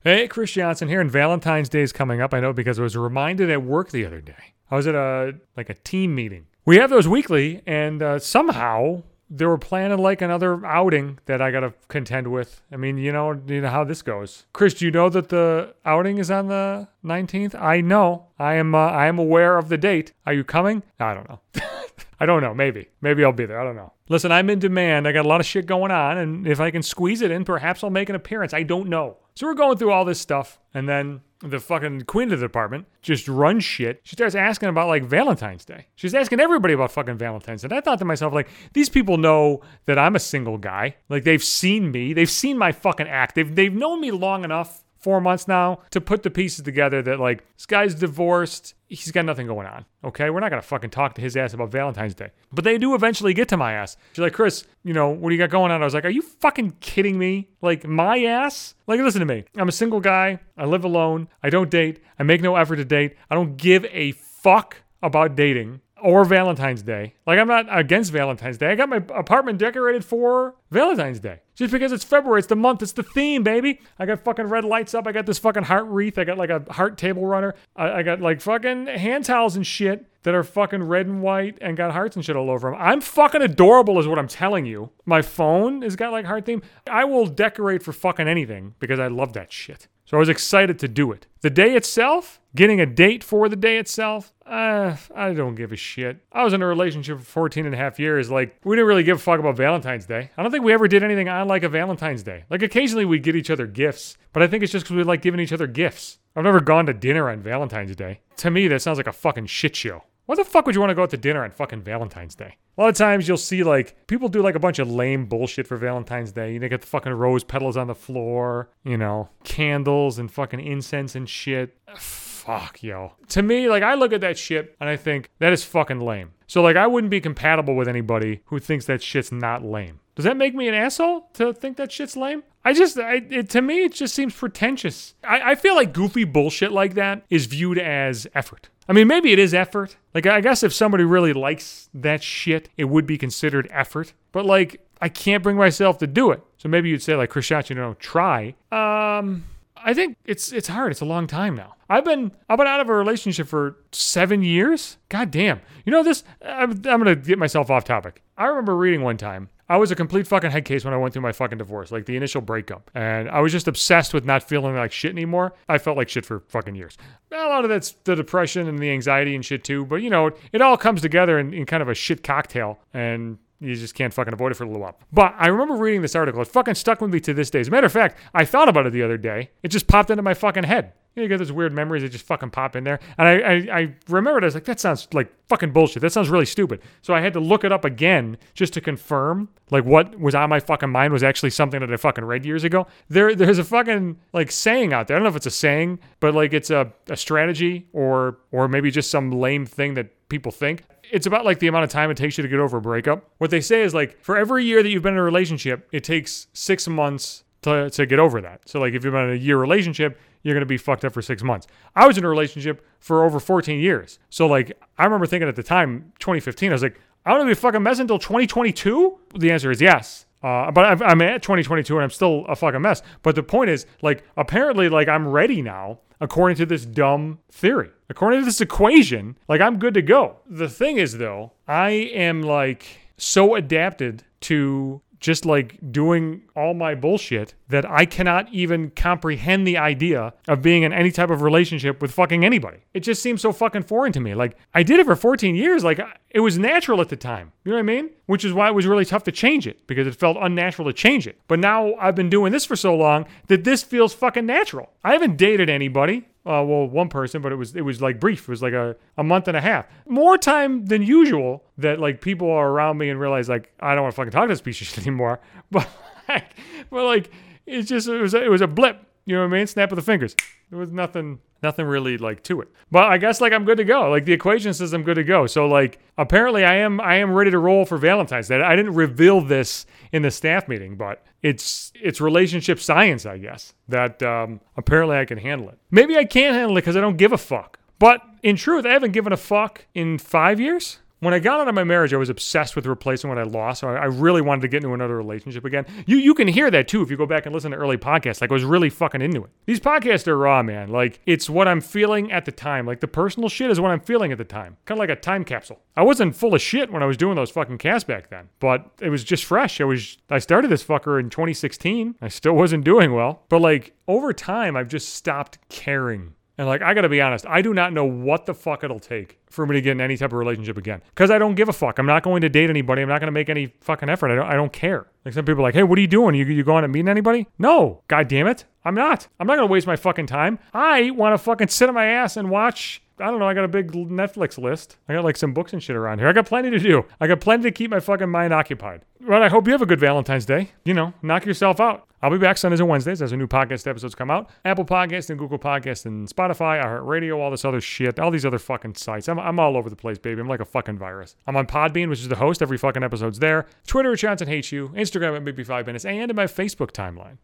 Hey, Chris Johnson here, and Valentine's Day is coming up. I know because I was reminded at work the other day. I was at a team meeting. We have those weekly, and somehow they were planning like another outing that I got to contend with. I mean, you know how this goes. Chris, do you know that the outing is on the 19th? I know. I am aware of the date. Are you coming? I don't know. I don't know. Maybe I'll be there. I don't know. Listen, I'm in demand. I got a lot of shit going on, and if I can squeeze it in, perhaps I'll make an appearance. I don't know. So we're going through all this stuff, and then the fucking queen of the department just runs shit. She starts asking about, like, Valentine's Day. She's asking everybody about fucking Valentine's Day. And I thought to myself, like, these people know that I'm a single guy. Like, they've seen me. They've seen my fucking act. They've known me long enough, 4 months now, to put the pieces together that, like, this guy's divorced. He's got nothing going on, okay? We're not going to fucking talk to his ass about Valentine's Day. But they do eventually get to my ass. She's like, Chris, what do you got going on? I was like, are you fucking kidding me? Like, my ass? Like, listen to me. I'm a single guy. I live alone. I don't date. I make no effort to date. I don't give a fuck about dating or Valentine's Day. Like, I'm not against Valentine's Day. I got my apartment decorated for Valentine's Day. Just because it's February, it's the month, it's the theme, baby. I got fucking red lights up. I got this fucking heart wreath. I got like a heart table runner. I got like fucking hand towels and shit that are fucking red and white and got hearts and shit all over them. I'm fucking adorable is what I'm telling you. My phone has got like heart theme. I will decorate for fucking anything because I love that shit. So I was excited to do it. The day itself, getting a date for the day itself, I don't give a shit. I was in a relationship for 14 and a half years. Like, we didn't really give a fuck about Valentine's Day. I don't think we ever did anything on like a Valentine's Day. Like, occasionally we'd get each other gifts, but I think it's just because we like giving each other gifts. I've never gone to dinner on Valentine's Day. To me, that sounds like a fucking shit show. Why the fuck would you want to go out to dinner on fucking Valentine's Day? A lot of times you'll see like people do like a bunch of lame bullshit for Valentine's Day. They get the fucking rose petals on the floor, candles and fucking incense and shit. Fuck, yo. To me, like, I look at that shit and I think that is fucking lame. So like I wouldn't be compatible with anybody who thinks that shit's not lame. Does that make me an asshole to think that shit's lame? To me, it just seems pretentious. I feel like goofy bullshit like that is viewed as effort. I mean, maybe it is effort. Like, I guess if somebody really likes that shit, it would be considered effort. But, like, I can't bring myself to do it. So maybe you'd say, like, Chris Johnson, try. I think it's hard. It's a long time now. I've been out of a relationship for 7 years. God damn. I'm going to get myself off topic. I remember reading one time, I was a complete fucking head case when I went through my fucking divorce, like the initial breakup. And I was just obsessed with not feeling like shit anymore. I felt like shit for fucking years. A lot of that's the depression and the anxiety and shit too. But, it all comes together in kind of a shit cocktail. And you just can't fucking avoid it for a little while. But I remember reading this article. It fucking stuck with me to this day. As a matter of fact, I thought about it the other day. It just popped into my fucking head. You get those weird memories that just fucking pop in there. And I remembered, I was like, that sounds like fucking bullshit. That sounds really stupid. So I had to look it up again just to confirm, like, what was on my fucking mind was actually something that I fucking read years ago. There's a fucking, like, saying out there. I don't know if it's a saying, but, like, it's a strategy or maybe just some lame thing that people think. It's about, like, the amount of time it takes you to get over a breakup. What they say is, like, for every year that you've been in a relationship, it takes 6 months to get over that. So, like, if you've been in a year relationship, you're going to be fucked up for 6 months. I was in a relationship for over 14 years. So, like, I remember thinking at the time, 2015, I was like, I want to be a fucking mess until 2022? The answer is yes. But I'm at 2022 and I'm still a fucking mess. But the point is, like, apparently, like, I'm ready now, according to this dumb theory. According to this equation, like, I'm good to go. The thing is, though, I am, like, so adapted to just like doing all my bullshit that I cannot even comprehend the idea of being in any type of relationship with fucking anybody. It just seems so fucking foreign to me. Like, I did it for 14 years. Like, it was natural at the time. You know what I mean? Which is why it was really tough to change it, because it felt unnatural to change it. But now I've been doing this for so long that this feels fucking natural. I haven't dated anybody. Well, one person, but it was like brief. It was like a month and a half. More time than usual that like people are around me and realize like I don't want to fucking talk to this piece of shit anymore. But like it was a blip. You know what I mean? Snap of the fingers. There was nothing really like to it. But I guess like I'm good to go. Like the equation says I'm good to go. So like apparently I am ready to roll for Valentine's Day. I didn't reveal this in the staff meeting, but it's relationship science, I guess, that apparently I can handle it. Maybe I can't handle it because I don't give a fuck. But in truth, I haven't given a fuck in 5 years. When I got out of my marriage, I was obsessed with replacing what I lost. So I really wanted to get into another relationship again. You can hear that too if you go back and listen to early podcasts. Like I was really fucking into it. These podcasts are raw, man. Like it's what I'm feeling at the time. Like the personal shit is what I'm feeling at the time. Kind of like a time capsule. I wasn't full of shit when I was doing those fucking casts back then, but it was just fresh. I started this fucker in 2016. I still wasn't doing well, but like over time, I've just stopped caring. And like, I gotta be honest, I do not know what the fuck it'll take for me to get in any type of relationship again. Because I don't give a fuck. I'm not going to date anybody. I'm not going to make any fucking effort. I don't care. Like some people are like, hey, what are you doing? You going to meeting anybody? No, god damn it. I'm not. I'm not going to waste my fucking time. I want to fucking sit on my ass and watch, I don't know, I got a big Netflix list. I got like some books and shit around here. I got plenty to do. I got plenty to keep my fucking mind occupied. But I hope you have a good Valentine's Day. You know, knock yourself out. I'll be back Sundays and Wednesdays as the new podcast episodes come out. Apple Podcasts and Google Podcasts and Spotify, iHeartRadio, all this other shit, all these other fucking sites. I'm all over the place, baby. I'm like a fucking virus. I'm on Podbean, which is the host. Every fucking episode's there. Twitter at Johnson Hates You. Instagram at Maybe 5 Minutes. And in my Facebook timeline.